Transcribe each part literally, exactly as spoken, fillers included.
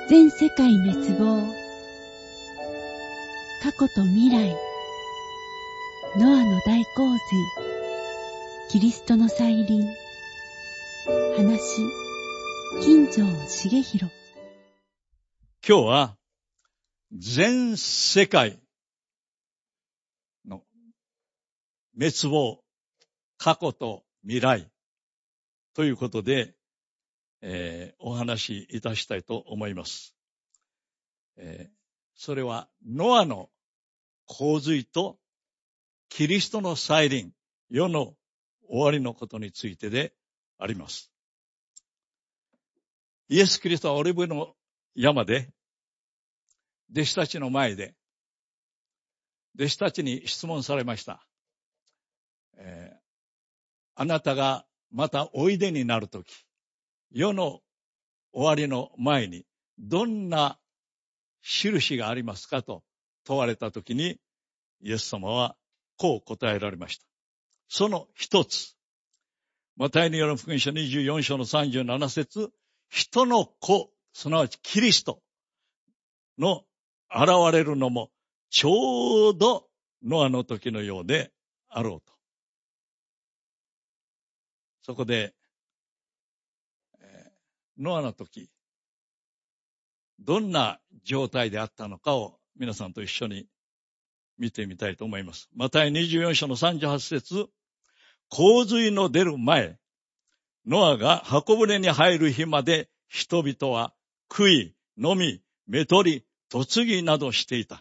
全世界滅亡、過去と未来、ノアの大洪水、キリストの再臨。話、金城茂弘。 今日は全世界の滅亡、過去と未来ということで、えー、お話しいたしたいと思います。えー、それはノアの洪水とキリストの再臨、世の終わりのことについてであります。イエス・キリストはオリブの山で弟子たちの前で弟子たちに質問されました。えー、あなたがまたおいでになるとき、世の終わりの前にどんな印がありますかと問われたときに、イエス様はこう答えられました。その一つ、マタイによる福音書にじゅうよん章のさんじゅうなな節、人の子、すなわちキリストの現れるのもちょうどノアの時のようであろうと。そこで、えー、ノアの時、どんな状態であったのかを皆さんと一緒に見てみたいと思います。マタイにじゅうよん章のさんじゅうはち節、洪水の出る前、ノアが箱舟に入る日まで人々は食い、飲み、目取り、嫁ぎなどしていた。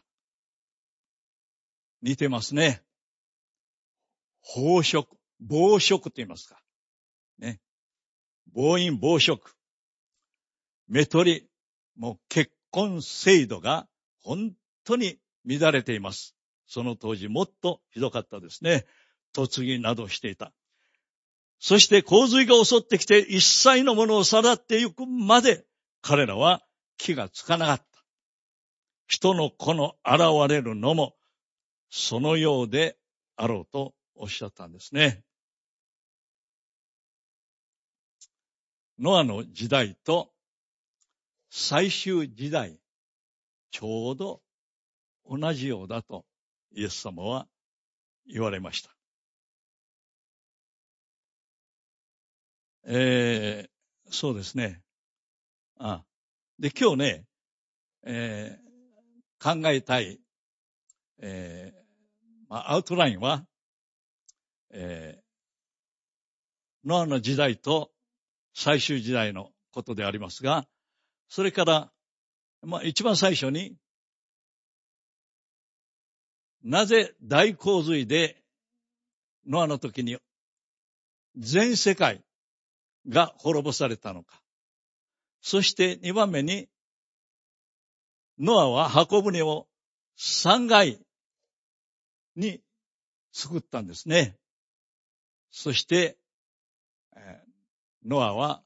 似てますね。飽食、暴食と言いますか。ね。暴飲暴食。目取り、もう結婚制度が本当に乱れています。その当時もっとひどかったですね。嫁ぎなどしていた。そして洪水が襲ってきて一切のものをさらっていくまで彼らは気がつかなかった。人の子の現れるのもそのようであろうとおっしゃったんですね。ノアの時代と最終時代、ちょうど同じようだとイエス様は言われました。えー、そうですね。あで、今日ね、えー、考えたい、えーまあ、アウトラインは、えー、ノアの時代と最終時代のことでありますが、それから、まあ、一番最初に、なぜ大洪水でノアの時に全世界が滅ぼされたのか。そして二番目に、ノアは箱舟を三階に作ったんですね。そして、ノアは、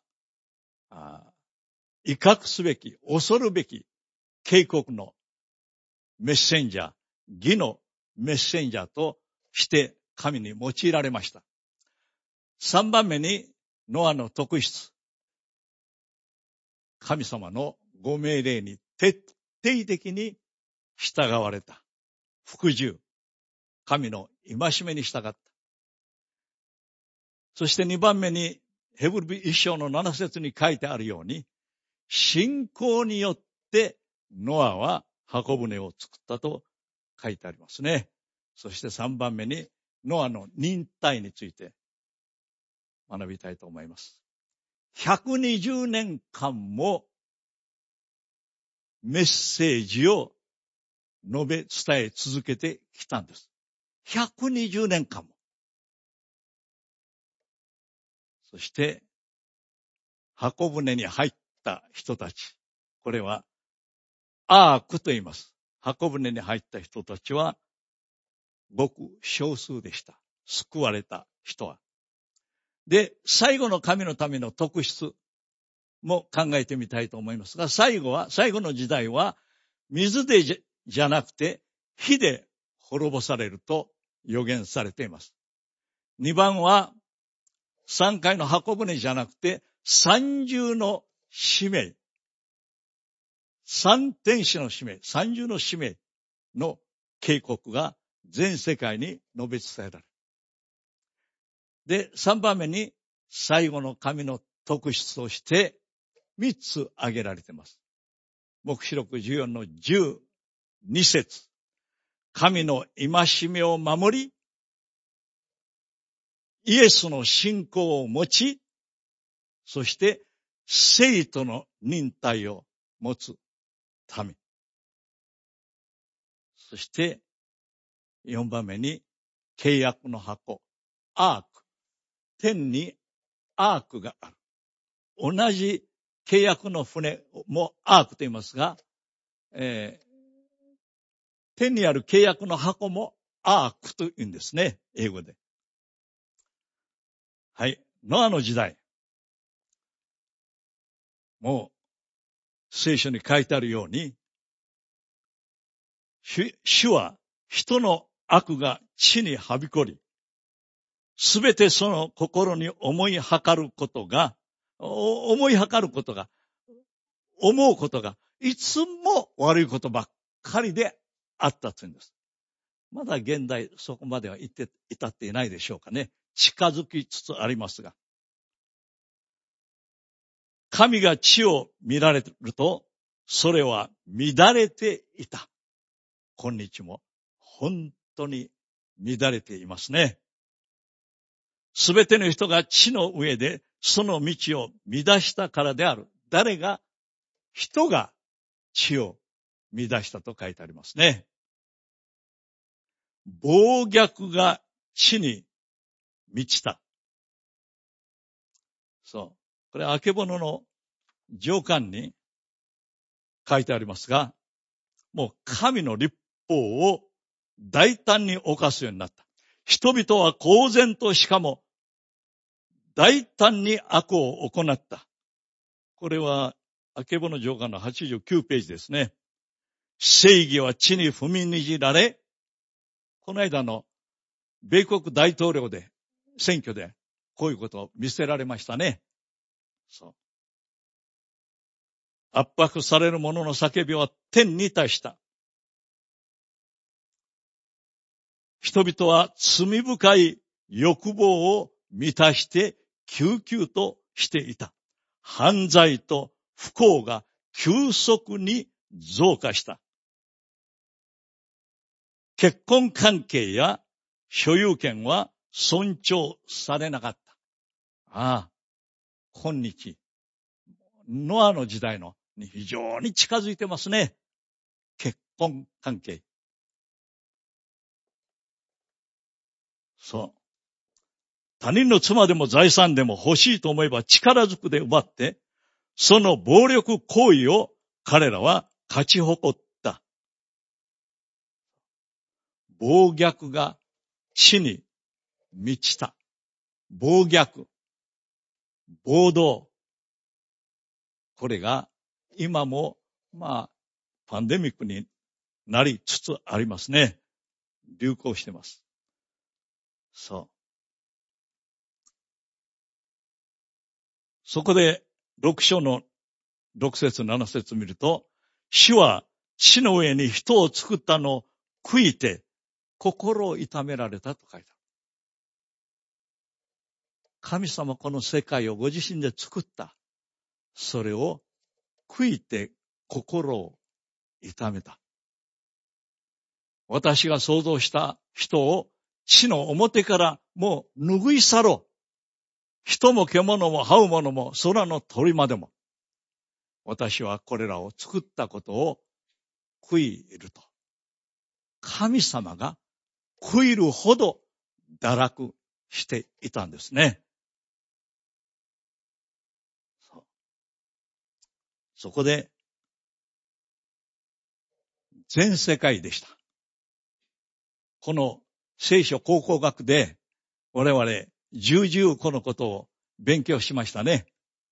威嚇すべき、恐るべき警告のメッセンジャー、義のメッセンジャーとして神に用いられました。三番目に、ノアの特質。神様のご命令に徹底的に従われた。服従。神の戒めに従った。そして二番目に、ヘブル一章の七節に書いてあるように、信仰によってノアは箱舟を作ったと書いてありますね。そして三番目に、ノアの忍耐について学びたいと思います。ひゃくにじゅうねんかんもメッセージを述べ伝え続けてきたんです。ひゃくにじゅうねんかんも。そして、箱舟に入った人たち。これは、アークと言います。箱舟に入った人たちは、ごく少数でした。救われた人は。で、最後の神のための特質も考えてみたいと思いますが、最後は、最後の時代は、水でじ ゃ, じゃなくて、火で滅ぼされると予言されています。にばんは、三階の箱舟じゃなくて、三重の使命。 三天使の使命、三重の使命の警告が全世界に述べ伝えられる。で、三番目に最後の神の特質として三つ挙げられています。黙示録じゅうよんのじゅうに節。神の戒めを守り、イエスの信仰を持ち、そして聖徒の忍耐を持つため。そしてよんばんめに契約の箱、アーク。天にアークがある。同じ契約の船もアークと言いますが、えー、天にある契約の箱もアークと言うんですね、英語で。はい。ノアの時代。もう、聖書に書いてあるように、主、主は人の悪が地にはびこり、すべてその心に思いはかることが、思いはかることが、思うことが、いつも悪いことばっかりであったというんです。まだ現代そこまでは至って、至っていないでしょうかね。近づきつつありますが。神が地を見られると、それは乱れていた。今日も本当に乱れていますね。すべての人が地の上でその道を乱したからである。誰が、人が地を乱したと書いてありますね。暴虐が地に満ちた。そう。これ、あけぼのの上巻に書いてありますが、もう神の律法を大胆に犯すようになった。人々は公然としかも大胆に悪を行った。これは、あけぼの上巻のはちじゅうきゅうページですね。正義は地に踏みにじられ、この間の米国大統領で、選挙で、こういうことを見せられましたね。そう。圧迫される者の叫びは天に達した。人々は罪深い欲望を満たして救急としていた。犯罪と不幸が急速に増加した。結婚関係や所有権は尊重されなかった。ああ、今日、ノアの時代のに非常に近づいてますね。結婚関係。そう。他人の妻でも財産でも欲しいと思えば力ずくで奪って、その暴力行為を彼らは勝ち誇った。暴虐が地に満ちた。暴虐、暴動。これが今も、まあ、パンデミックになりつつありますね。流行してます。そう。そこで、六章の六節、七節見ると、主は地の上に人を作ったのを悔いて、心を痛められたと書いてある。神様この世界をご自身で作った。それを悔いて心を痛めた。私が想像した人を地の表からもう拭い去ろう。人も獣も這う者も空の鳥までも。私はこれらを作ったことを悔いると。神様が悔いるほど堕落していたんですね。そう。そこで全世界でした。この聖書考古学で我々重々このことを勉強しましたね。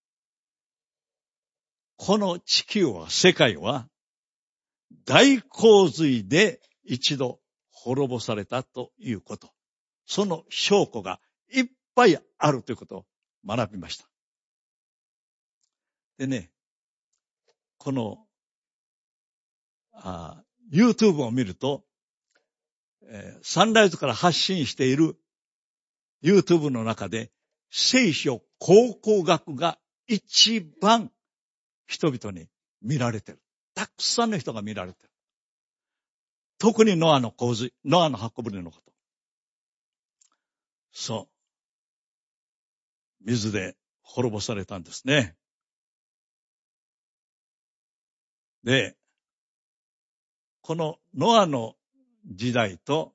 この地球は、世界は大洪水で一度滅ぼされたということ。その証拠がいっぱいあるということを学びました。でね、このあ YouTube を見ると、えー、サンライズから発信している YouTube の中で、聖書考古学が一番人々に見られてる。たくさんの人が見られてる。特にノアの洪水、ノアの箱舟のこと。そう。水で滅ぼされたんですね。で、このノアの時代と、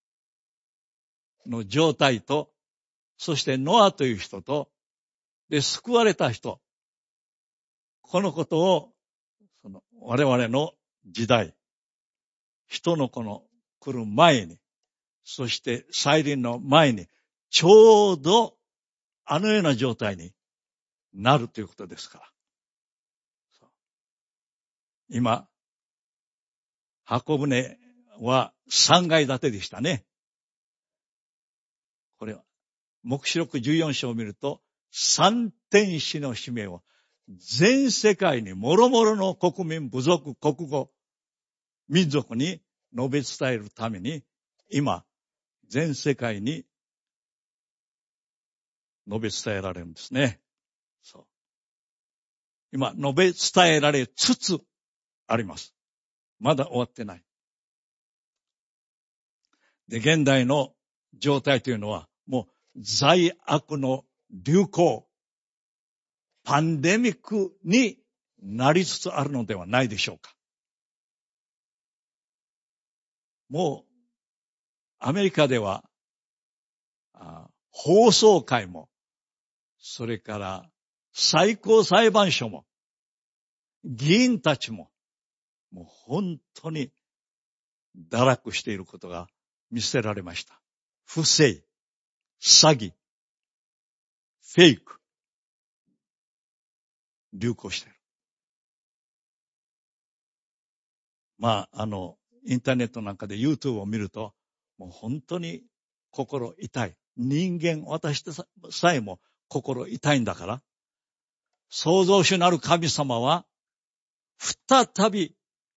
の状態と、そしてノアという人と、で、救われた人。このことを、その我々の時代、人の子の来る前に、そして再臨の前に、ちょうどあのような状態になるということですから。今、箱舟はさんがい建てでしたね。これは、黙示録じゅうよん章を見ると、三天使の使命を全世界に諸々の国民、部族、国語、民族に述べ伝えるために、今、全世界に述べ伝えられるんですね。そう。今、述べ伝えられつつあります。まだ終わってない。で、現代の状態というのは、もう罪悪の流行、パンデミックになりつつあるのではないでしょうか。もう、アメリカでは、法曹界も、それから最高裁判所も、議員たちも、もう本当に堕落していることが見せられました。不正、詐欺、フェイク、流行している。まあ、あの、インターネットなんかで YouTube を見ると、もう本当に心痛い。人間、私さえも心痛いんだから、創造主なる神様は、再び、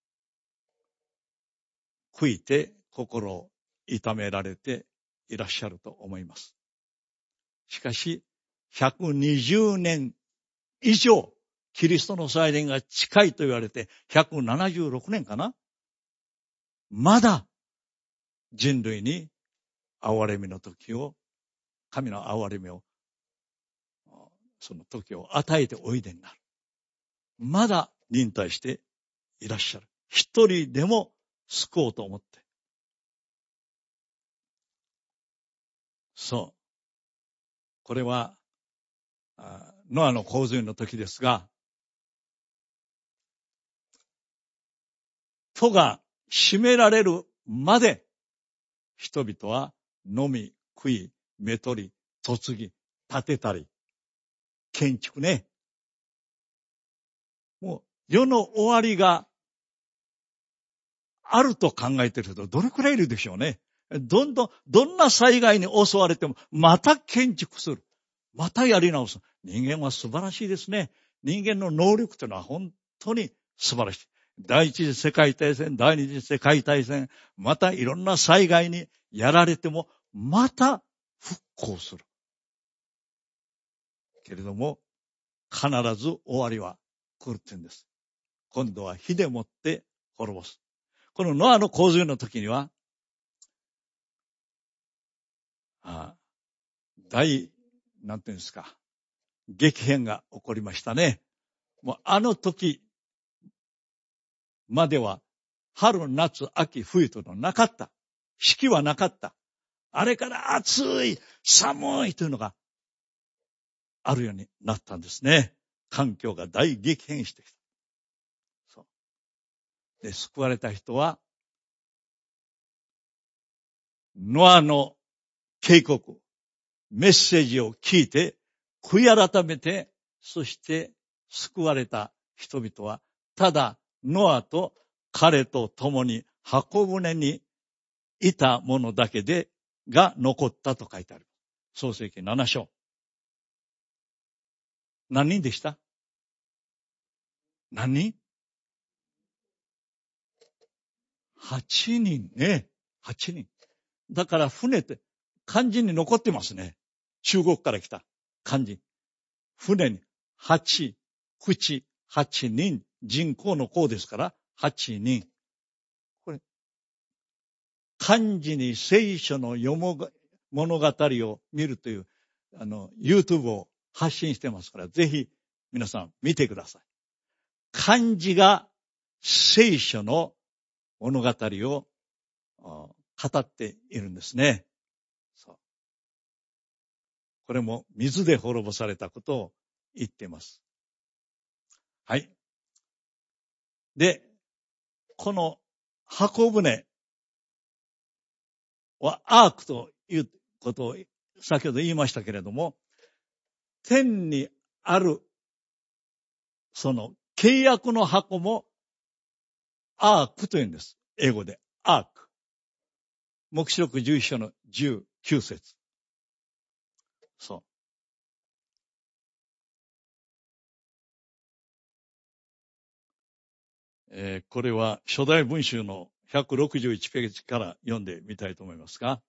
悔いて心を痛められていらっしゃると思います。しかし、ひゃくにじゅうねん以上、キリストの再臨が近いと言われて、ひゃくななじゅうろくねんかな？まだ、人類に憐れみの時を、神の憐れみを、その時を与えておいでになる。まだ忍耐していらっしゃる。一人でも救おうと思って。そう。これは、ノアの洪水の時ですが、戸が閉められるまで、人々は飲み、食い、目取り、嫁ぎ、建てたり、建築ね。もう世の終わりがあると考えている人どれくらいいるでしょうね。どんどん、どんな災害に襲われても、また建築する。またやり直す。人間は素晴らしいですね。人間の能力というのは本当に素晴らしい。第一次世界大戦、第二次世界大戦、またいろんな災害にやられても、また復興する。けれども、必ず終わりは来るって言うんです。今度は火でもって滅ぼす。このノアの洪水の時には、ああ大、なんていうんですか、激変が起こりましたね。もうあの時までは、春、夏、秋、冬というのはなかった。四季はなかった。あれから暑い、寒いというのがあるようになったんですね。環境が大激変してきた。そう。で、救われた人は、ノアの警告、メッセージを聞いて、悔い改めて、そして救われた人々は、ただノアと彼と共に箱舟にいたものだけでが残ったと書いてある。創世記なな章。何人でした？何人？ はちにんね。はちにん。だから船って漢字に残ってますね。中国から来た漢字。船にはち、口、はちにん、人口の項ですからはちにん。これ、漢字に聖書の読む物語を見るという、あの、YouTube を発信してますから、ぜひ皆さん見てください。漢字が聖書の物語を語っているんですね。そう。これも水で滅ぼされたことを言っています。はい。で、この箱舟はアークということを先ほど言いましたけれども、天にあるその契約の箱もアークというんです。英語でアーク。黙示録じゅういっ章のじゅうきゅう節。そう。えー、これは初代文集のひゃくろくじゅういちページから読んでみたいと思いますが、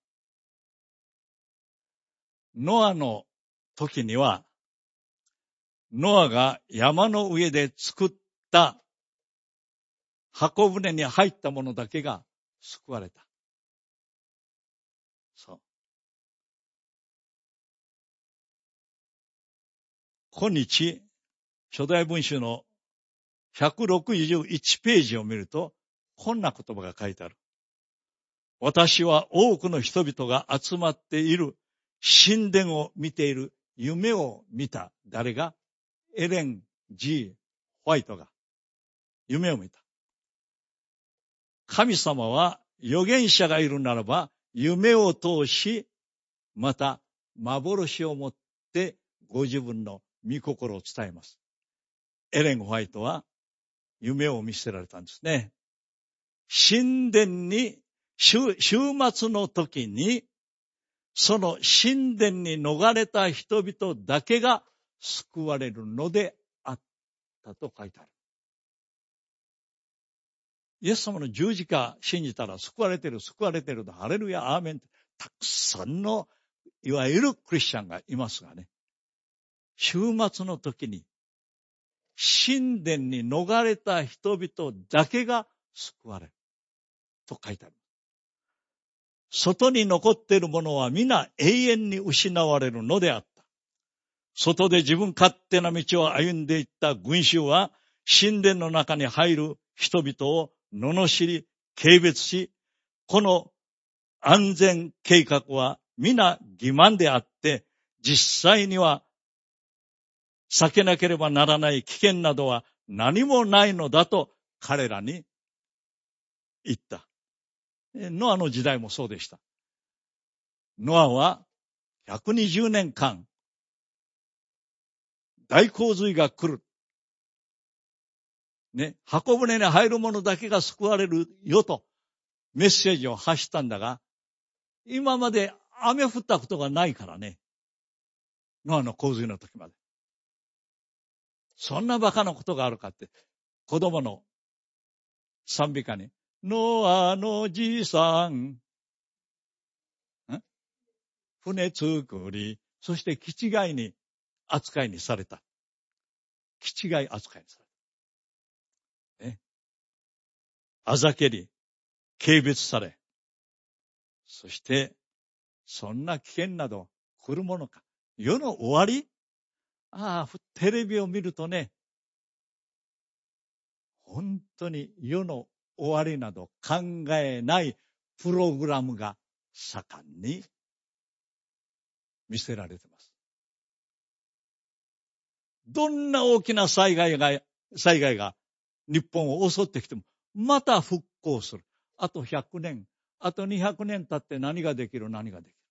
ノアの時には、ノアが山の上で作った箱舟に入ったものだけが救われた。そう。今日、初代文集のひゃくろくじゅういちページを見ると、こんな言葉が書いてある。私は多くの人々が集まっている神殿を見ている夢を見た。誰が？エレン・ジー・ホワイトが夢を見た。神様は預言者がいるならば夢を通し、また幻をもってご自分の御心を伝えます。エレン・ホワイトは夢を見せられたんですね。神殿に週、週末の時にその神殿に逃れた人々だけが救われるのであったと書いてある。イエス様の十字架信じたら救われてる、救われてる、ハレルヤ、アーメンってたくさんのいわゆるクリスチャンがいますがね、週末の時に神殿に逃れた人々だけが救われると書いてある。外に残っているものは皆永遠に失われるのであった。外で自分勝手な道を歩んでいった群衆は神殿の中に入る人々を罵り、軽蔑し、この安全計画は皆欺瞞であって、実際には避けなければならない危険などは何もないのだと彼らに言った。ノアの時代もそうでした。ノアはひゃくにじゅうねんかん大洪水が来る。ね、箱舟に入る者だけが救われるよとメッセージを発したんだが、今まで雨降ったことがないからね。ノアの洪水の時まで。そんなバカなことがあるかって、子供の賛美歌に、ノアのじいさん、船作り、そして気違いに扱いにされた。気違い扱いにされた。ね。あざけり、軽蔑され、そして、そんな危険など来るものか。世の終わり？ああ、テレビを見るとね、本当に世の終わりなど考えないプログラムが盛んに見せられています。どんな大きな災害が、災害が日本を襲ってきても、また復興する。あとひゃくねん、あとにひゃくねん経って何ができる、何ができる。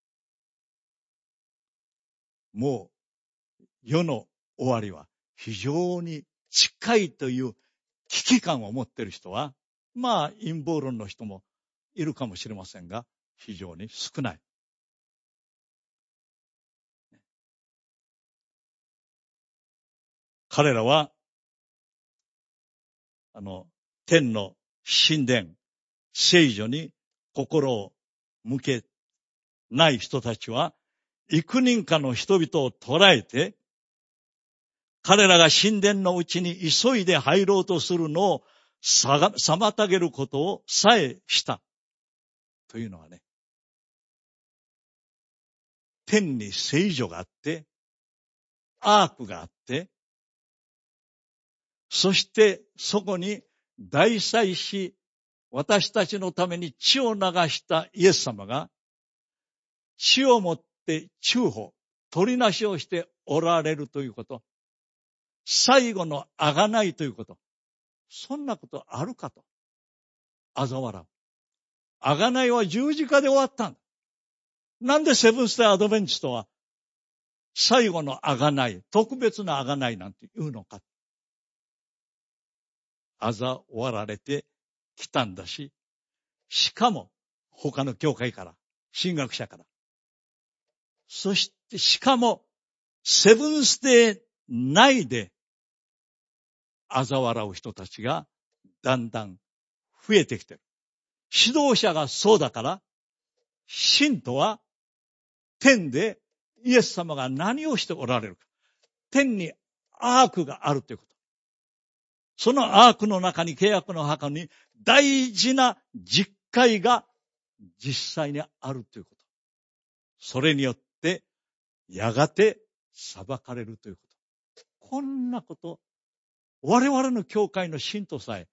もう世の終わりは非常に近いという危機感を持っている人は、まあ陰謀論の人もいるかもしれませんが、非常に少ない。彼らは、あの、天の神殿、 聖女に心を向けない人たちは、幾人かの人々を捕らえて、彼らが神殿のうちに急いで入ろうとするのを妨げることをさえした。というのはね、天に聖女があって、アークがあって、そしてそこに大祭司、私たちのために血を流したイエス様が、血をもって中保、取りなしをしておられるということ。最後の贖いということ。そんなことあるかと。嘲笑う。贖いは十字架で終わったんだ。なんでセブンステイアドベンチストは最後の贖い、特別な贖いなんて言うのか。嘲笑われてきたんだし、しかも他の教会から、神学者から。そしてしかもセブンステイ内で嘲笑う人たちがだんだん増えてきてる。指導者がそうだから、信徒は天でイエス様が何をしておられるか。天にアークがあるということ。そのアークの中に、契約の墓に大事な実会が実際にあるということ。それによってやがて裁かれるということ。こんなこと、我々の教会の信徒さえ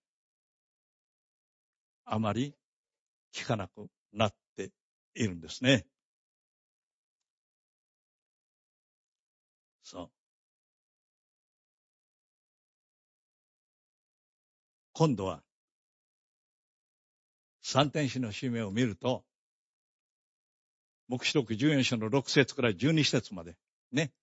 あまり聞かなくなっているんですね。そう。今度は三天使の使命を見ると、黙示録じゅうよん章のろく節からじゅうに節までね、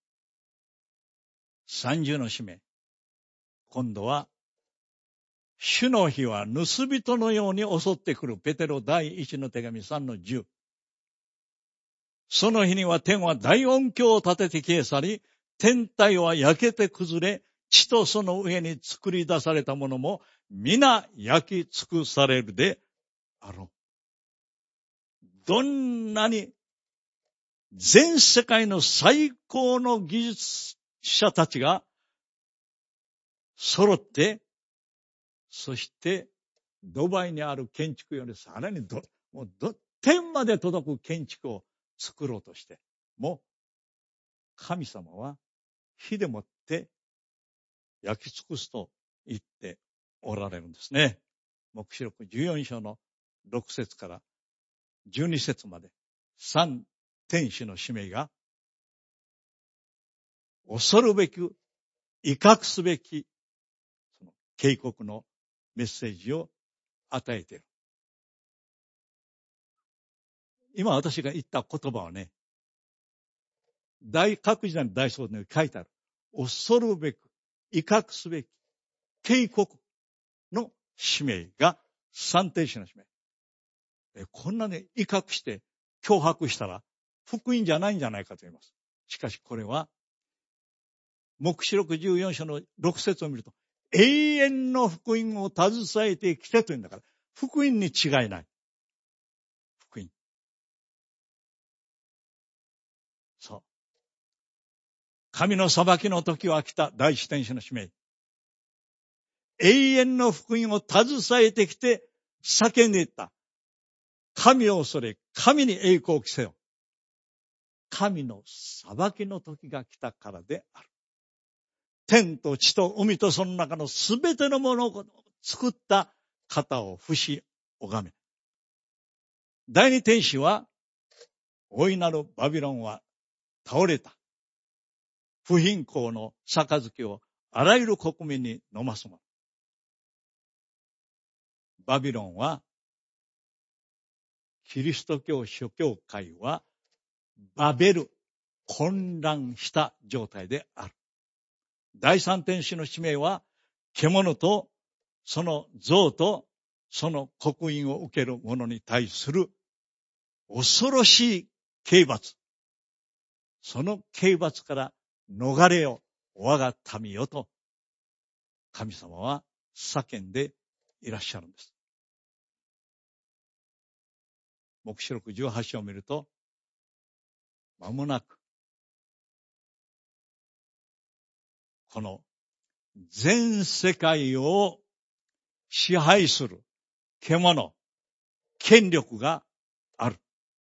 三重の使命。今度は主の日は盗人のように襲ってくる。ペテロ第一の手紙さんのじゅう。その日には天は大音響を立てて消え去り、天体は焼けて崩れ、地とその上に作り出されたものも皆焼き尽くされるであろう。どんなに全世界の最高の技術者たちが揃って、そしてドバイにある建築よりさらにどもうど天まで届く建築を作ろうとしても、神様は火でもって焼き尽くすと言っておられるんですね。黙示録じゅうよん章のろく節からじゅうに節まで三天使の使命が恐るべき、威嚇すべきその警告のメッセージを与えている。今私が言った言葉はね、大各自の大掃除に書いてある。恐るべく、威嚇すべき、警告の使命が三天使の使命。えこんなに威嚇して脅迫したら福音じゃないんじゃないかと言います。しかしこれは黙示録じゅうよん章のろく節を見ると、永遠の福音を携えてきてというんだから、福音に違いない。福音。そう。神の裁きの時は来た。第一天使の使命。永遠の福音を携えてきて叫んでいった。神を恐れ、神に栄光を着せよ。神の裁きの時が来たからである。天と地と海とその中のすべてのものを作った方を不死拝め。第二天使は、大いなるバビロンは倒れた。不貧困の杯をあらゆる国民に飲ますもの。バビロンは、キリスト教諸教会は、バベル、混乱した状態である。第三天使の使命は、獣とその像とその刻印を受ける者に対する恐ろしい刑罰。その刑罰から逃れよ、我が民よと、神様は叫んでいらっしゃるんです。 黙示録じゅうはち章を見ると、間もなく、この全世界を支配する獣、権力がある。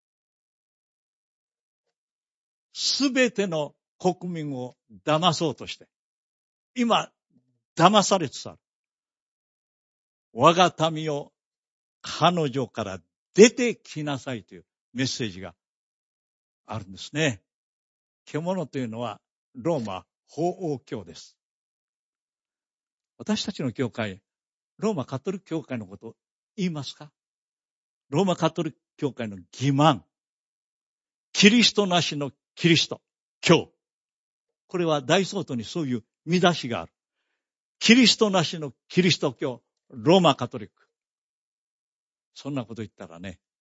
すべての国民を騙そうとして、今、騙されつつある。我が民を彼女から出てきなさいというメッセージがあるんですね。獣というのはローマ法王教です。私たちの教会、ローマカトリック教会のことを言いますか？ローマカトリック教会の欺瞞、キリストなしのキリスト教、これは大総統にそういう見出しがある。キリストなしのキリスト教、ローマカトリック。そんなこと言ったらね、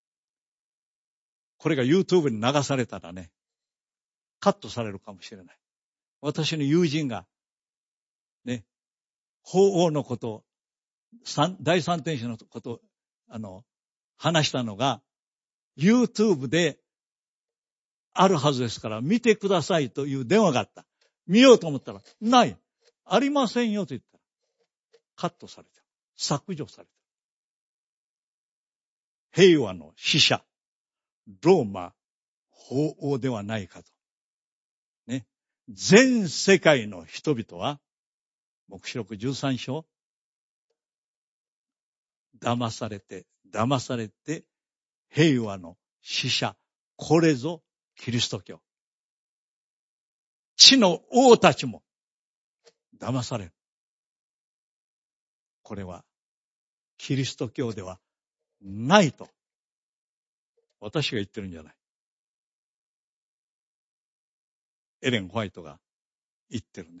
これが YouTube に流されたらね、カットされるかもしれない。私の友人が、ね、法王のことを、第三天使のことを、あの、話したのが、YouTube であるはずですから、見てくださいという電話があった。見ようと思ったら、ない。ありませんよと言ったら、カットされた。削除された。平和の使者、ローマ法王ではないかと。ね。全世界の人々は、黙示録じゅうさん章、騙されて、騙されて、平和の使者、これぞキリスト教。地の王たちも騙される。これはキリスト教ではないと私が言ってるんじゃない。エレン・ホワイトが言ってるんです。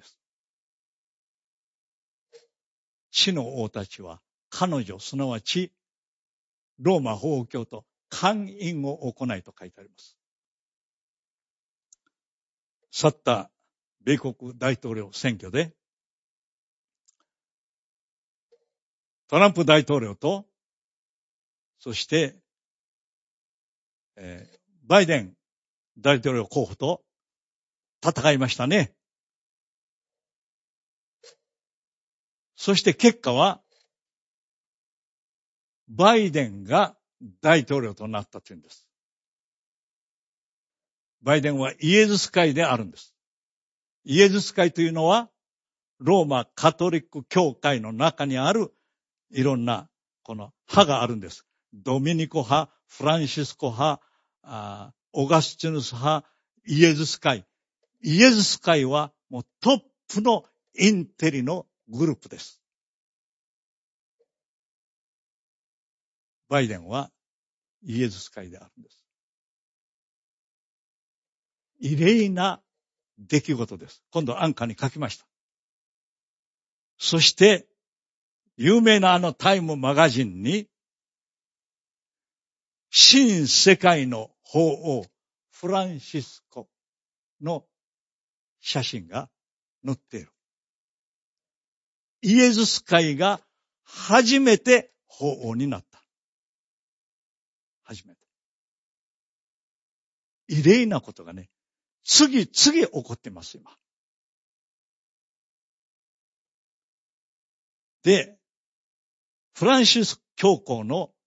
地の王たちは彼女、すなわちローマ法王教と姦淫を行いと書いてあります。去った米国大統領選挙でトランプ大統領とそして、えー、バイデン大統領候補と戦いましたね。そして結果はバイデンが大統領となったというんです。バイデンはイエズス会であるんです。イエズス会というのはローマカトリック教会の中にあるいろんなこの派があるんです。ドミニコ派、フランシスコ派、あオガスチヌス派、イエズス会。イエズス会はもうトップのインテリのグループです。バイデンはイエズス会であるんです。異例な出来事です。今度アンカーに書きました。そして、有名なあのタイムマガジンに、新世界の法王、フランシスコの写真が載っている。イエズス会が初めて法王になった。初めて。異例なことがね、次々起こってます、今。で、フランシスコ教皇の思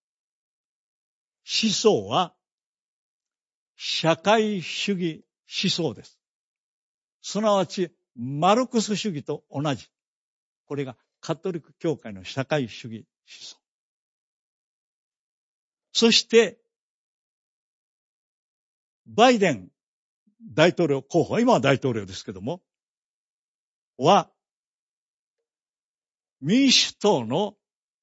想は、社会主義思想です。すなわち、マルクス主義と同じ。これがカトリック教会の社会主義思想。そして、バイデン大統領候補、今は大統領ですけども、は、民主党の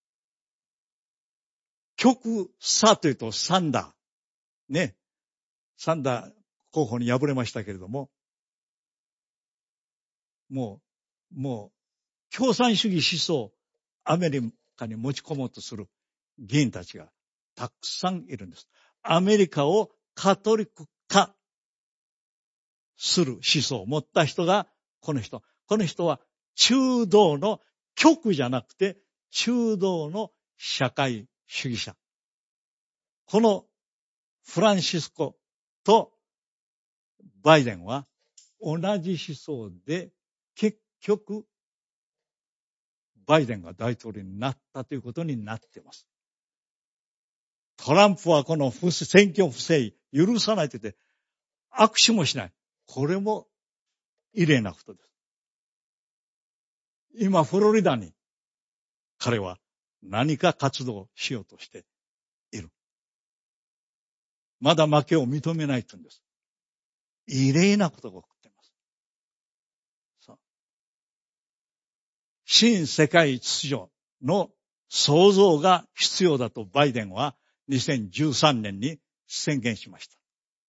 極左というとサンダー。ね。サンダー候補に敗れましたけれども、もう、もう、共産主義思想、アメリカに持ち込もうとする議員たちがたくさんいるんです。アメリカをカトリック化する思想を持った人がこの人。この人は中道の極じゃなくて中道の社会主義者。このフランシスコとバイデンは同じ思想で、結局、バイデンが大統領になったということになっています。トランプはこの選挙不正許さないと言って、握手もしない。これも異例なことです。今、フロリダに彼は何か活動をしようとしている。まだ負けを認めないというんです。異例なことが起こっています。そう。新世界秩序の創造が必要だとバイデンはにせんじゅうさんねんに宣言しました。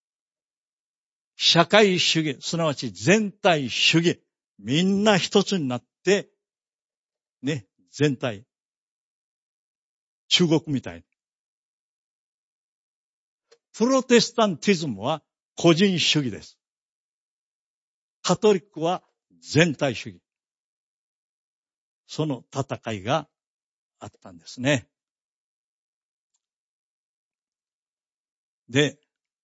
社会主義、すなわち全体主義、みんな一つになって、ね、全体、中国みたいに。プロテスタンティズムは個人主義です。カトリックは全体主義。その戦いがあったんですね。で、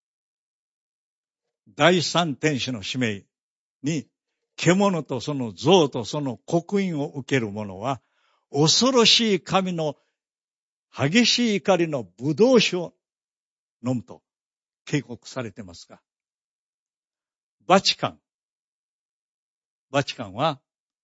第三天使の使命に、獣とその像とその刻印を受ける者は、恐ろしい神の激しい怒りの葡萄酒を飲むと警告されていますが、バチカン、バチカンは、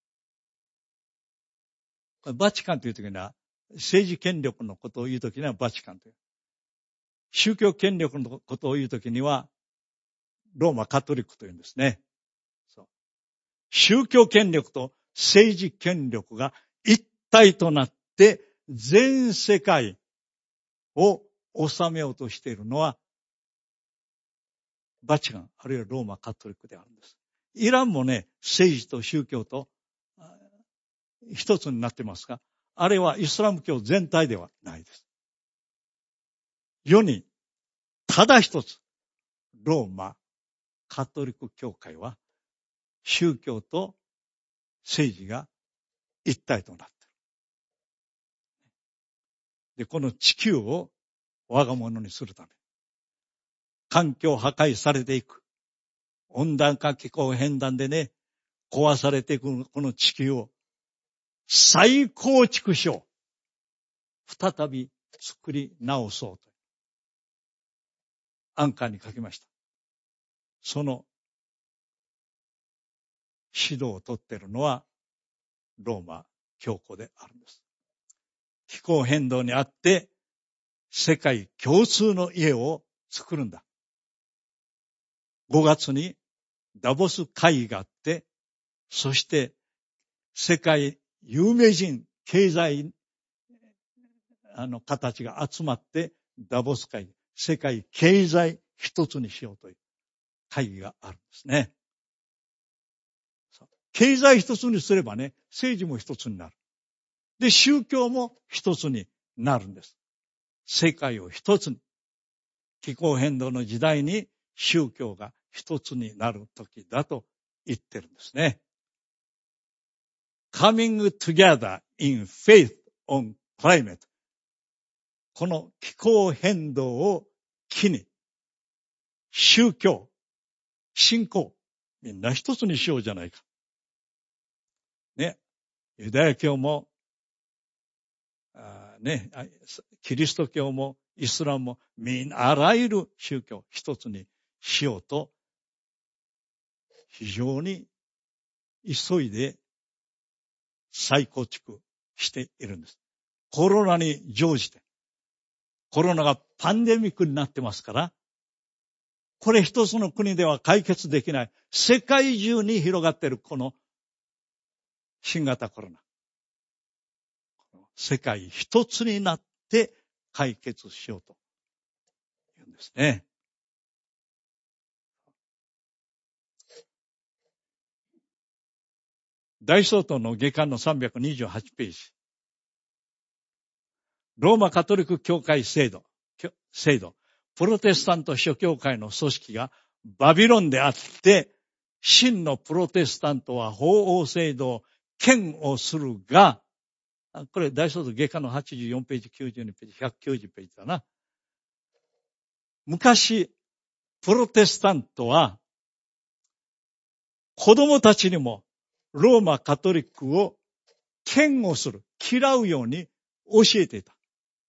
バチカンというときには、政治権力のことを言うときにはバチカンという。宗教権力のことを言うときには、ローマカトリックというんですね。そう。宗教権力と政治権力が一体となって全世界を治めようとしているのはバチカンあるいはローマカトリックであるんです。イランもね、政治と宗教と一つになってますが、あれはイスラム教全体ではないです。世にただ一つローマカトリック教会は宗教と政治が一体となっている。で、この地球を我が物にするため、環境破壊されていく、温暖化気候変動でね、壊されていくこの地球を再構築しよう。再び作り直そうと。アンカーに書きました。その指導をとっているのはローマ教皇であるんです。気候変動にあって世界共通の家を作るんだ。ごがつにダボス会議があって、そして世界有名人経済あの形が集まってダボス会議、世界経済一つにしようという会議があるんですね。経済一つにすればね、政治も一つになる。で、宗教も一つになるんです。世界を一つに。気候変動の時代に宗教が一つになる時だと言ってるんですね。coming together in faith on climate。この気候変動を機に、宗教、信仰、みんな一つにしようじゃないか。ね。ユダヤ教も、あね、キリスト教もイスラムもみんなあらゆる宗教一つにしようと非常に急いで再構築しているんです。コロナに乗じて、コロナがパンデミックになってますから、これ一つの国では解決できない、世界中に広がっているこの新型コロナ。世界一つになって解決しようというんですね。大総統の下巻のさんびゃくにじゅうはちページ。ローマカトリック教会制度、制度、プロテスタント諸教会の組織がバビロンであって、真のプロテスタントは法王制度を嫌悪するが、これ大総統下巻のはちじゅうよんページ、きゅうじゅうにページ、ひゃくきゅうじゅうページだな。 昔、プロテスタントは、子供たちにもローマカトリックを嫌悪する、嫌うように教えていた。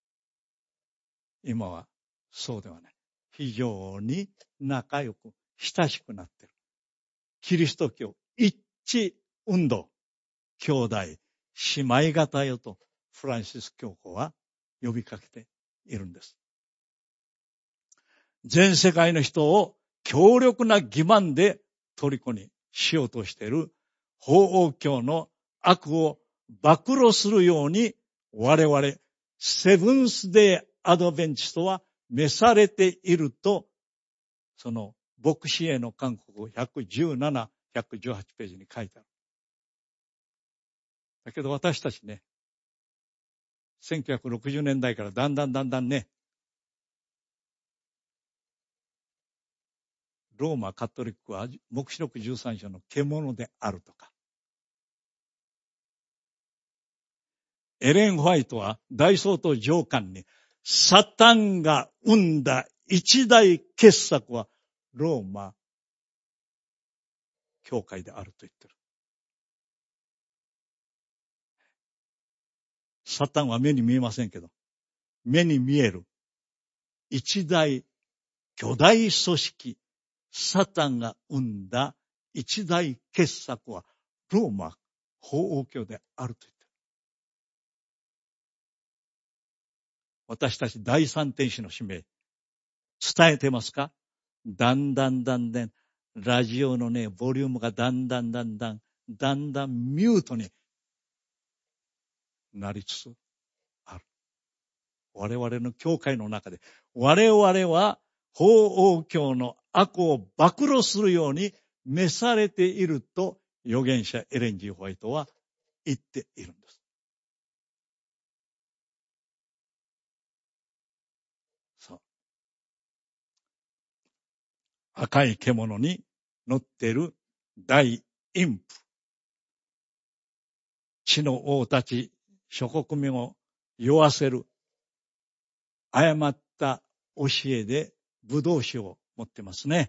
今はそうではない。非常に仲良く親しくなっている。キリスト教一致運動、兄弟、姉妹型よとフランシス教皇は呼びかけているんです。全世界の人を強力な欺瞞で虜にしようとしている法王教の悪を暴露するように我々セブンスデーアドベンチストは召されていると、その牧師への勧告ひゃくじゅうなな、ひゃくじゅうはちページに書いてある。だけど私たちね、せんきゅうひゃくろくじゅうねんだいからだんだんだんだんね、ローマカトリックは黙示録じゅうさん章の獣であるとか、エレン・ホワイトは大総統上官にサタンが生んだ一大傑作はローマ教会であると言ってる。サタンは目に見えませんけど、目に見える一大巨大組織、サタンが生んだ一大傑作はローマ法王教であると言ってる。私たち第三天使の使命、伝えてますか？だんだんだんだん、ラジオのね、ボリュームがだんだんだんだん、だんだんミュートになりつつある。我々の教会の中で、我々は法王教の悪を暴露するように召されていると預言者エレン・ジー・ホワイトは言っているんです。そう。赤い獣に乗っている大陰譜。地の王たち、諸国民を酔わせる、誤った教えで葡萄酒を持ってますね。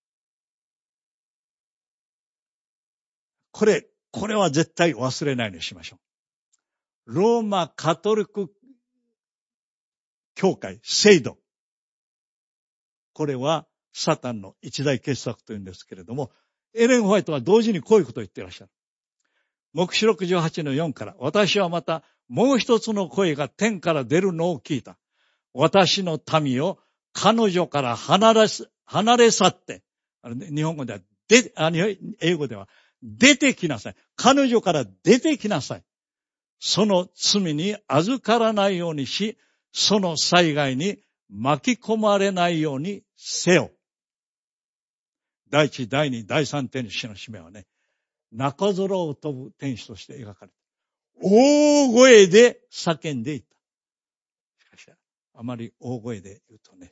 これ、これは絶対忘れないようにしましょう。ローマカトリック教会、制度。これはサタンの一大傑作というんですけれども、エレン・ホワイトは同時にこういうことを言っていらっしゃる。黙示録じゅうはちのよんから、私はまたもう一つの声が天から出るのを聞いた。私の民を彼女から離れ、離れ去って、あの、ね、日本語では、で、あの、英語では、出てきなさい。彼女から出てきなさい。その罪に預からないようにし、その災害に巻き込まれないようにせよ。第一、第二、第三天使の使命はね、中空を飛ぶ天使として描かれて、大声で叫んでいった。しかし、あまり大声で言うとね、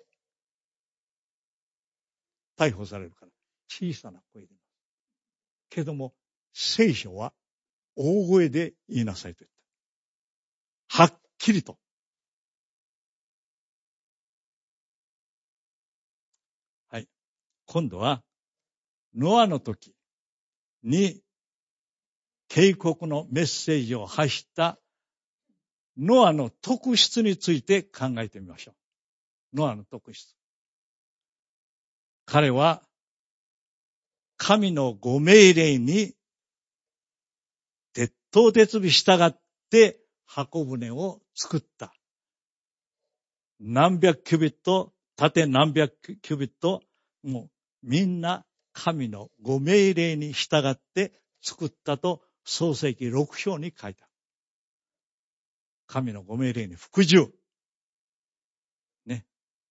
逮捕されるから小さな声で言います。けども、聖書は大声で言いなさいと言った。はっきりと。はい。今度は、ノアの時に警告のメッセージを発したノアの特質について考えてみましょう。ノアの特質。彼は神のご命令に徹頭徹尾従って箱舟を作った。何百キュビット、縦何百キュビット、もうみんな神のご命令に従って作ったと創世記ろく章に書いた。神のご命令に服従。ね。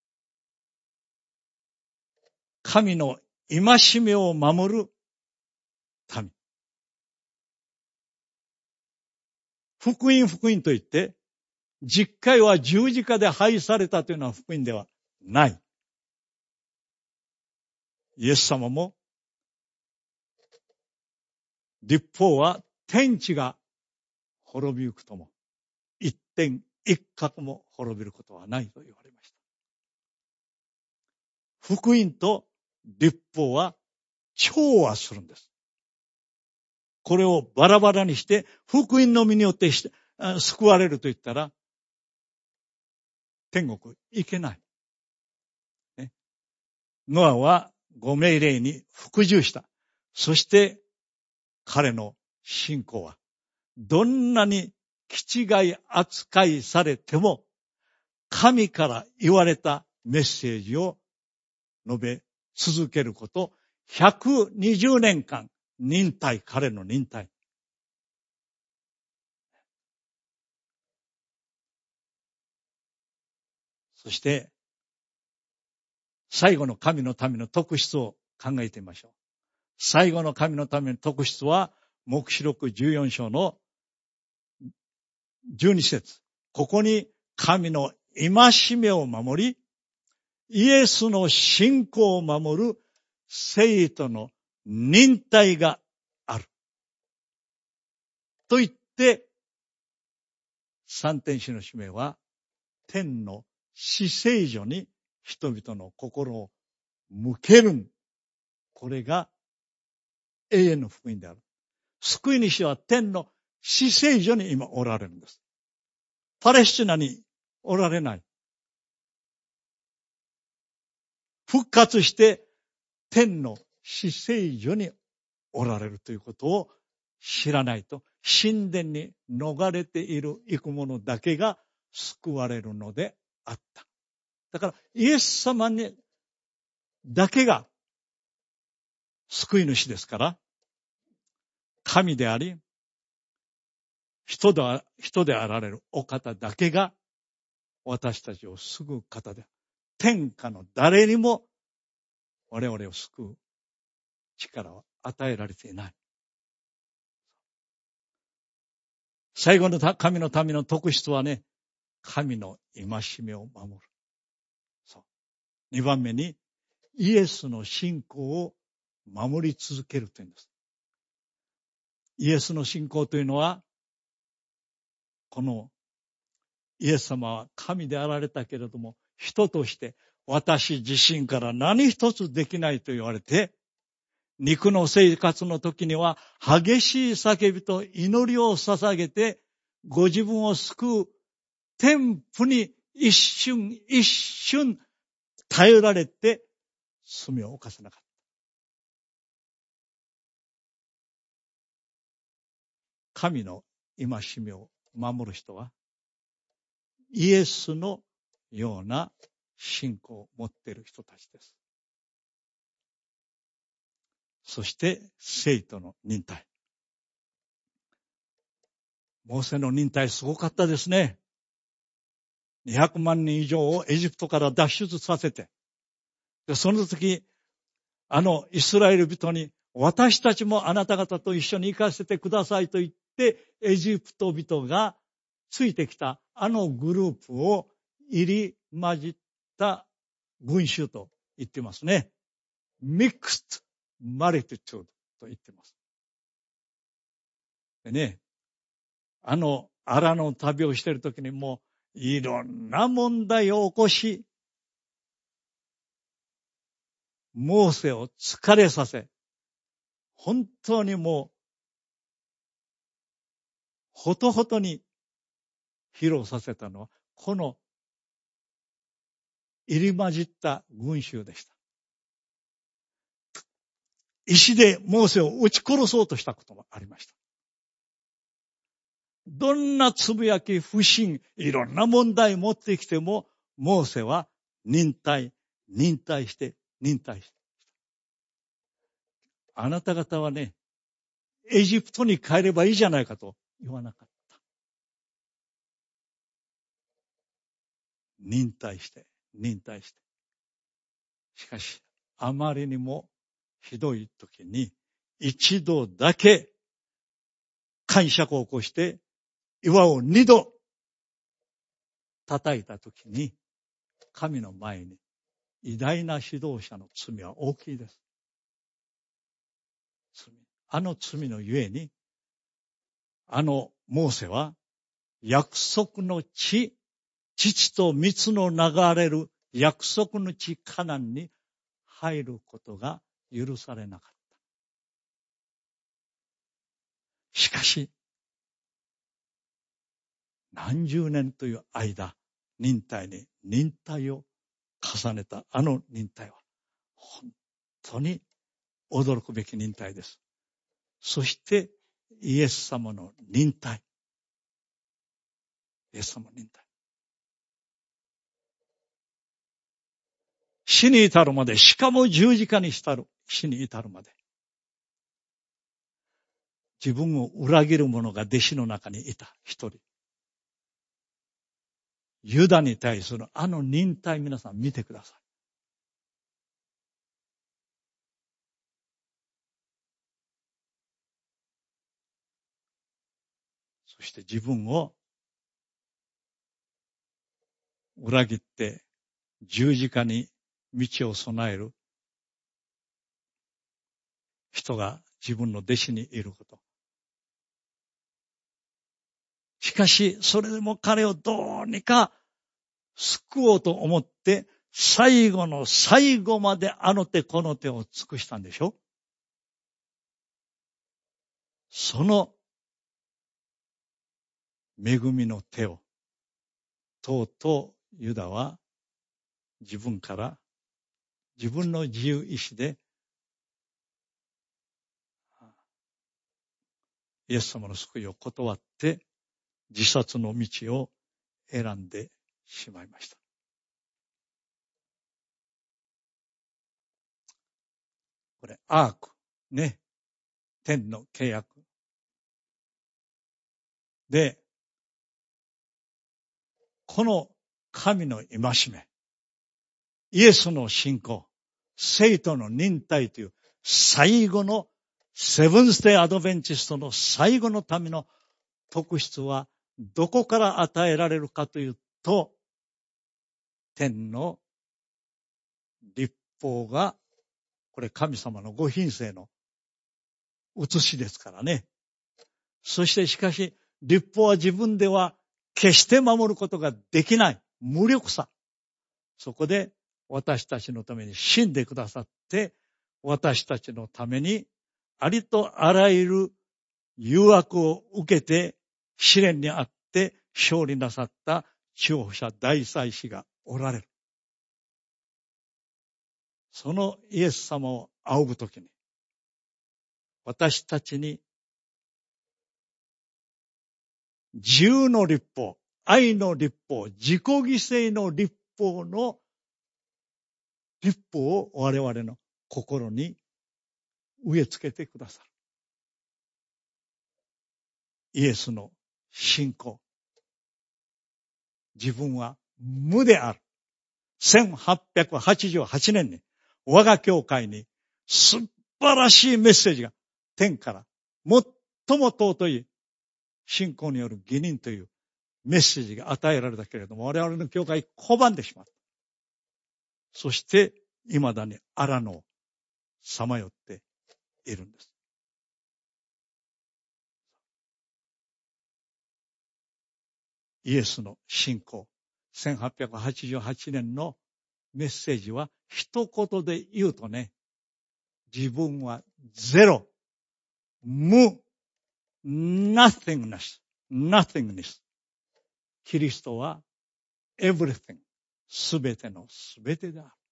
神の戒めを守る民。福音福音といって、実戒は十字架で廃されたというのは福音ではない。イエス様も、律法は天地が滅びゆくとも、一点一角も滅びることはないと言われました。 福音と律法は調和するんです。これをバラバラにして、福音の実によってして救われると言ったら、天国行けない。ね、ノアはご命令に服従した。そして彼の信仰は、どんなに気違い扱いされても、神から言われたメッセージを述べ続けること、ひゃくにじゅうねんかん忍耐、彼の忍耐。そして、最後の神のための特質を考えてみましょう。最後の神のための特質は、黙示録じゅうよん章のじゅうに節。ここに神の戒めを守り、イエスの信仰を守る生徒の忍耐がある。と言って、三天使の使命は、天の至聖所に人々の心を向ける。これが永遠の福音である。救い主は天の至聖所に今おられるんです。パレスチナにおられない。復活して天の至聖所におられるということを知らないと、神殿に逃れている行く者だけが救われるのであった。だからイエス様にだけが救い主ですから、神であり、人で、人であられるお方だけが私たちを救う方で、天下の誰にも我々を救う力を与えられていない。最後の神の民の特質はね、神の戒めを守る。そう。二番目に、イエスの信仰を守り続けるというんです。イエスの信仰というのは、このイエス様は神であられたけれども、人として私自身から何一つできないと言われて、肉の生活の時には激しい叫びと祈りを捧げて、ご自分を救う天父に一瞬一瞬頼られて罪を犯さなかった。神の戒めを守る人は、イエスのような信仰を持っている人たちです。そして生徒の忍耐。モーセの忍耐すごかったですね。にひゃくまんにん以上をエジプトから脱出させて、でその時、あのイスラエル人に、私たちもあなた方と一緒に行かせてくださいと言って、エジプト人がついてきたあのグループを入り混じった群衆と言ってますね。mixed multitude と言ってます。でね、あの荒野の旅をしているときにもういろんな問題を起こし、モーセを疲れさせ、本当にもうほとほとに披露させたのはこの入り混じった群衆でした。石でモーセを撃ち殺そうとしたこともありました。どんなつぶやき、不信、いろんな問題持ってきても、モーセは忍耐、忍耐して、忍耐して。あなた方はね、エジプトに帰ればいいじゃないかと言わなかった。忍耐して、忍耐して。しかし、あまりにもひどい時に、一度だけ感触を起こして、岩を二度叩いた時に、神の前に偉大な指導者の罪は大きいです。罪。あの罪のゆえに、あのモーセは約束の地、父と蜜の流れる約束の地カナンに入ることが許されなかった。しかし、何十年という間、忍耐に忍耐を重ねたあの忍耐は、本当に驚くべき忍耐です。そして、イエス様の忍耐。イエス様の忍耐。死に至るまで、しかも十字架にしたる、死に至るまで。自分を裏切る者が弟子の中にいた、一人。ユダに対するあの忍耐、皆さん見てください。そして自分を裏切って十字架に道を備える人が自分の弟子にいること。しかし、それでも彼をどうにか救おうと思って、最後の最後まであの手この手を尽くしたんでしょ？その恵みの手を、とうとうユダは自分から、自分の自由意志で、イエス様の救いを断って、自殺の道を選んでしまいました。これ、アーク、ね。天の契約。で、この神の戒め、イエスの信仰、聖徒の忍耐という最後のセブンスデーアドベンチストの最後のための特質はどこから与えられるかというと、天の律法が、これ神様のご品性の写しですからね。そしてしかし、律法は自分では決して守ることができない無力さ。そこで私たちのために死んでくださって、私たちのためにありとあらゆる誘惑を受けて試練にあって勝利なさった中保者大祭司がおられる。そのイエス様を仰ぐときに、私たちに自由の律法、愛の律法、自己犠牲の律法の律法を我々の心に植え付けてくださる。イエスの信仰。自分は無である。せんはっぴゃくはちじゅうはちねんに我が教会に素晴らしいメッセージが天から最も尊い信仰による義人というメッセージが与えられたけれども、我々の教会拒んでしまった。そして未だに荒野をさまよっているんです。イエスの信仰、せんはっぴゃくはちじゅうはちねんのメッセージは一言で言うとね、自分はゼロ、無、nothingness、nothingness。キリストは everything、すべてのすべてである。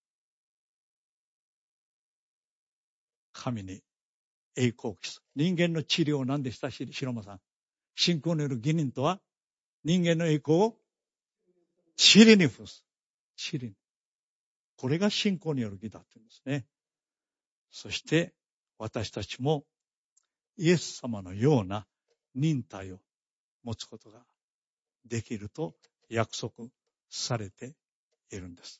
神に栄光を期す。人間の治療何でしたし、白間さん。信仰による義人とは、人間の栄光を塵に付す。塵に。これが信仰による義だというんですね。そして私たちもイエス様のような忍耐を持つことができると約束されているんです。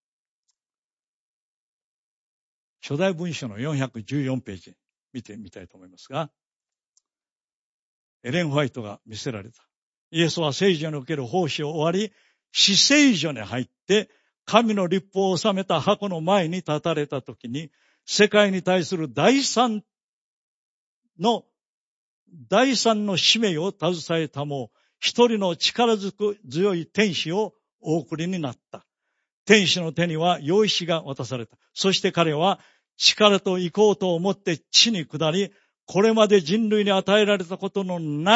初代文書のよんひゃくじゅうよんページ見てみたいと思いますが、エレン・ホワイトが見せられた。イエスは聖所における奉仕を終わり、至聖所に入って、神の律法を収めた箱の前に立たれたときに、世界に対する第三の、第三の使命を携えたもう、一人の力強い天使をお送りになった。 天使の手には用紙が渡された。そして彼は力と行こうと思って地に下り、これまで人類に与えられたことのない、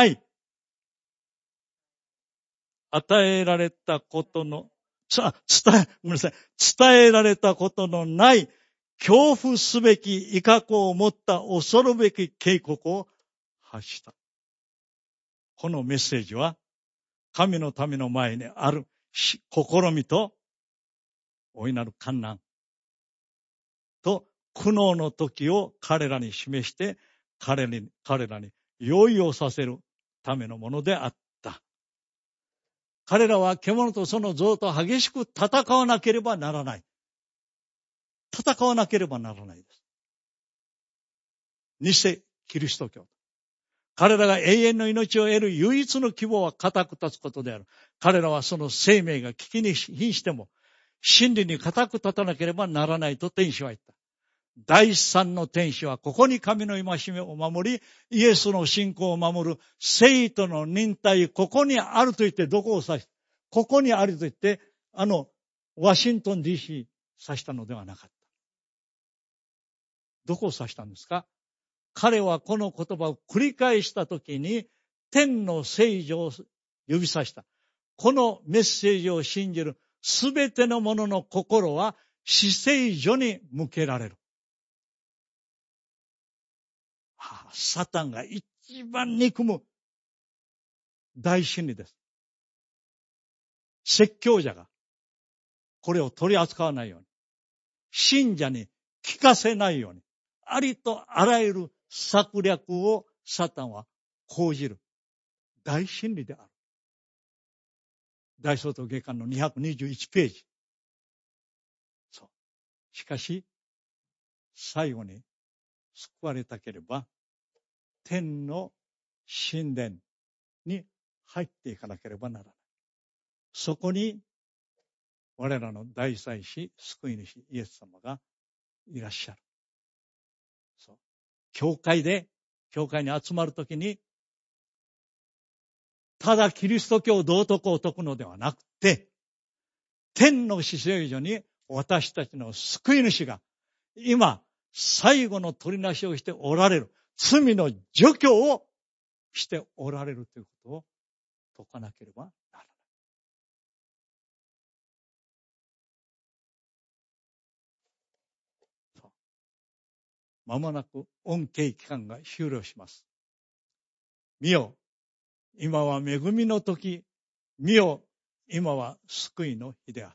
与えられたことの、さ、伝え、ごめんなさい、伝えられたことのない、恐怖すべき威嚇を持った恐るべき警告を発した。このメッセージは、神の民の前にある試みと、大いなる困難と苦悩の時を彼らに示して、彼に、彼らに用意をさせるためのものであった。彼らは獣とその像と激しく戦わなければならない。戦わなければならないです。偽キリスト教。彼らが永遠の命を得る唯一の希望は固く立つことである。彼らはその生命が危機に瀕しても、真理に固く立たなければならないと天使は言った。第三の天使はここに神の戒めを守り、イエスの信仰を守る聖徒の忍耐、ここにあると言ってどこを指した？ここにあると言って、あの、ワシントン ディーシー 指したのではなかった。どこを指したんですか？彼はこの言葉を繰り返したときに、天の聖女を指さした。このメッセージを信じるすべての者の心は至聖女に向けられる。はあ、サタンが一番憎む大真理です。説教者がこれを取り扱わないように、信者に聞かせないように、ありとあらゆる策略をサタンは講じる大真理である。大総統下巻のにひゃくにじゅういちページ。そう。しかし、最後に救われたければ、天の神殿に入っていかなければならない。そこに、我らの大祭司、救い主イエス様がいらっしゃる。そう。教会で、教会に集まるときに、ただキリスト教道徳を説くのではなくて、天の至聖所に私たちの救い主が今最後の取りなしをしておられる、罪の除去をしておられるということを説かなければならない。そう。間もなく恩恵期間が終了します。見よ、今は恵みの時、見よ、今は救いの日である。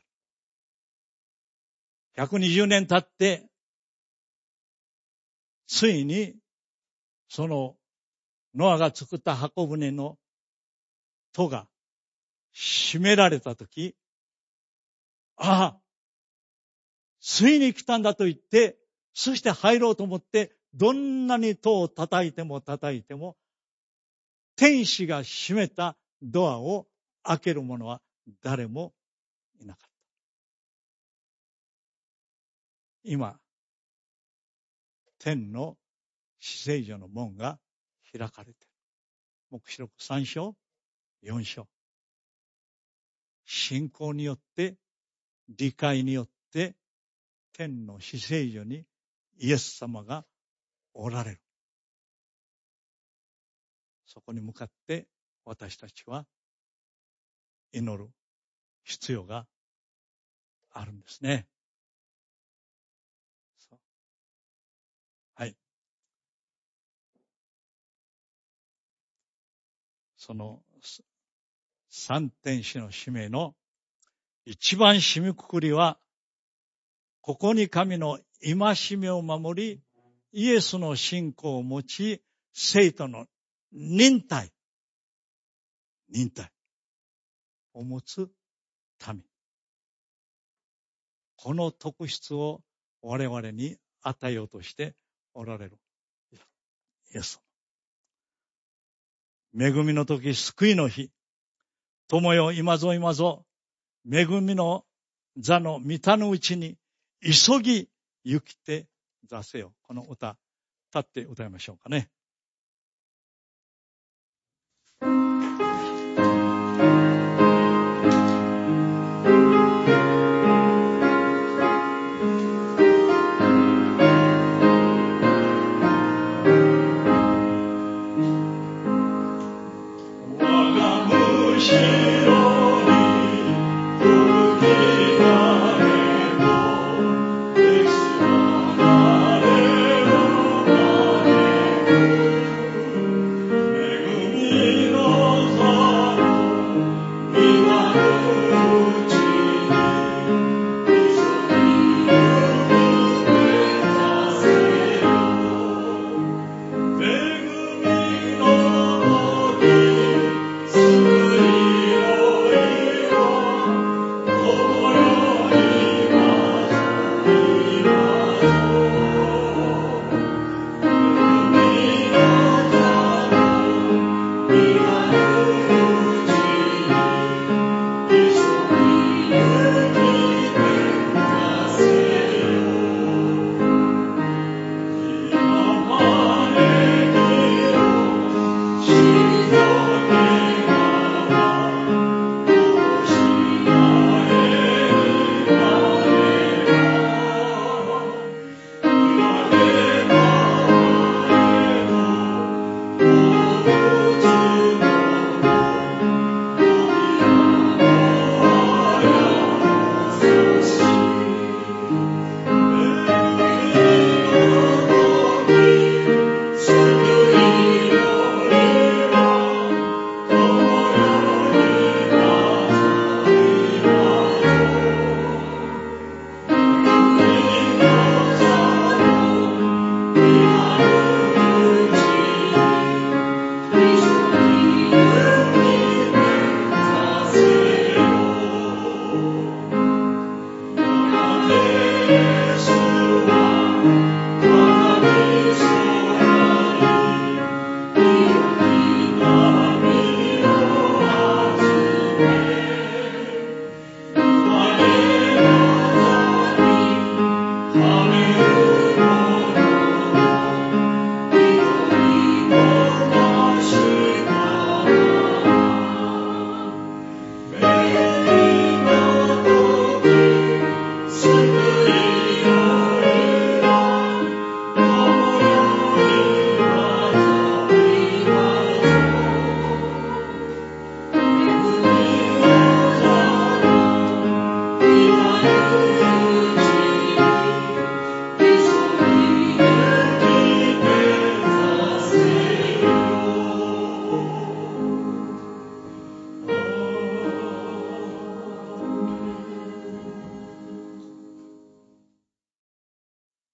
ひゃくにじゅうねん経って、ついに、その、ノアが作った箱舟の戸が閉められたとき、ああ、ついに来たんだと言って、そして入ろうと思って、どんなに戸を叩いても叩いても、天使が閉めたドアを開ける者は誰もいなかった。今、天の至聖所の門が開かれている。黙示録さん章、よん章。信仰によって、理解によって、天の至聖所にイエス様がおられる。そこに向かって私たちは祈る必要があるんですね。そう。はい。その三天使の使命の一番締めくくりは、ここに神の戒めを守り、イエスの信仰を持ち、聖徒の忍耐、忍耐を持つ民。この特質を我々に与えようとしておられるイエス様。恵みの時、救いの日。友よ、今ぞ今ぞ、恵みの座の御手のうちに、急ぎ行きて座せよ。この歌、立って歌いましょうかね。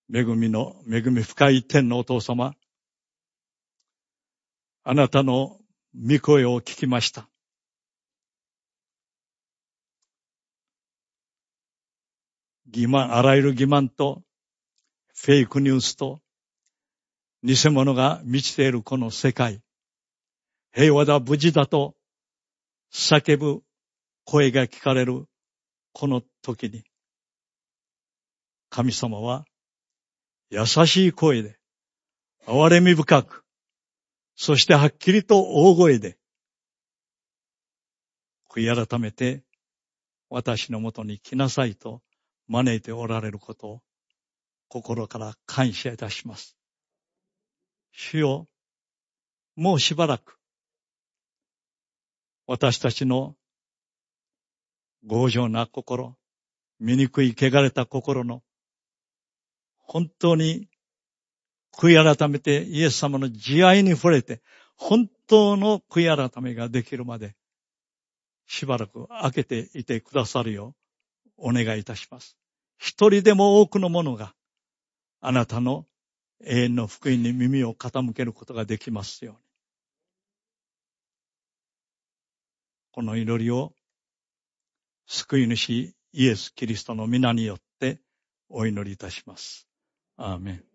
恵みの、恵み深い天のお父様、あなたの御声を聞きました。欺瞞、あらゆる欺瞞と、フェイクニュースと、偽物が満ちているこの世界、平和だ、無事だと叫ぶ声が聞かれるこの時に、神様は優しい声で、憐れみ深く、そしてはっきりと大声で、悔い改めて私のもとに来なさいと招いておられることを心から感謝いたします。主よ、もうしばらく私たちの強情な心、醜い汚れた心の本当に悔い改めてイエス様の慈愛に触れて本当の悔い改めができるまでしばらく空けていてくださるようお願いいたします。一人でも多くの者があなたの永遠の福音に耳を傾けることができますように。この祈りを救い主イエス・キリストの皆によってお祈りいたします。アーメン。